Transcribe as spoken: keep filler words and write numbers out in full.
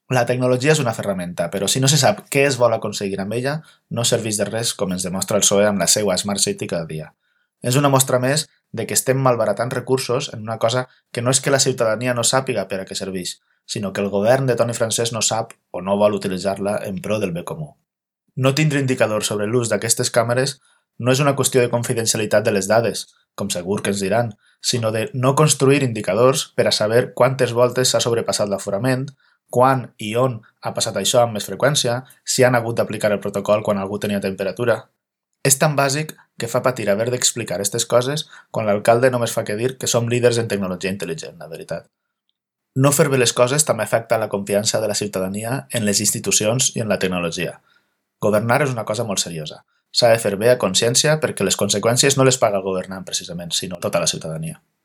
La tecnologia és una ferramenta, però si no se sap què es vol aconseguir amb ella, no serveix de res, com ens demostra el P S O E amb la seva Smart City cada dia. És una mostra més de que estem malbaratant recursos en una cosa que no és que la ciutadania no sàpiga per a què serveix, sinó que el govern de Toni Francès no sap o no vol utilitzar-la en pro del bé comú. No tindre indicadors sobre l'ús d'aquestes càmeres no és una qüestió de confidencialitat de les dades, com segur que ens diran, sinó de no construir indicadors per a saber quantes voltes s'ha sobrepassat l'aforament, quan i on ha passat això amb més freqüència, si han hagut d'aplicar el protocol quan algú tenia temperatura. És tan bàsic que fa patir haver d'explicar aquestes coses quan l'alcalde només fa que dir que som líders en tecnologia intel·ligent, la veritat. No fer bé les coses també afecta la confiança de la ciutadania en les institucions i en la tecnologia. Governar és una cosa molt seriosa. S'ha de fer bé a consciència perquè les conseqüències no les paga el governant precisament, sinó tota la ciutadania.